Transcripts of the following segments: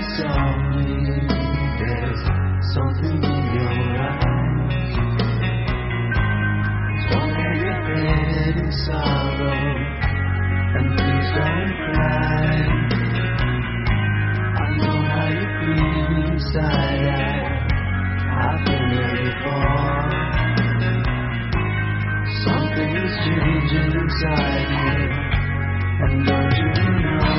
softly. There's something in your eyes. Don't lay your head in sorrow, and please don't cry. I know how you feel inside. I've been there before. Something is changing inside you, and don't you know?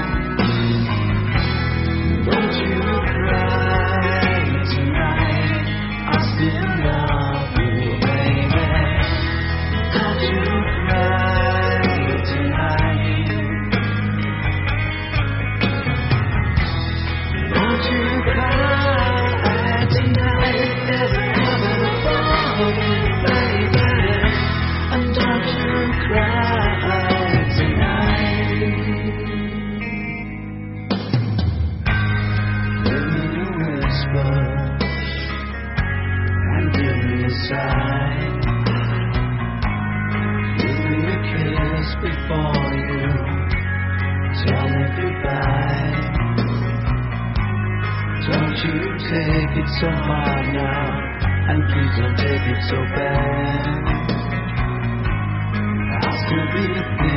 Don't you cry tonight, I still love you, baby. Don't you cry tonight. Don't you cry tonight, there's a cover for you, baby. And don't you cry tonight. Give me a whisper and give me a sigh. Give me a kiss before you tell me goodbye. Don't you take it so hard now, and please don't take it so bad. I'll still be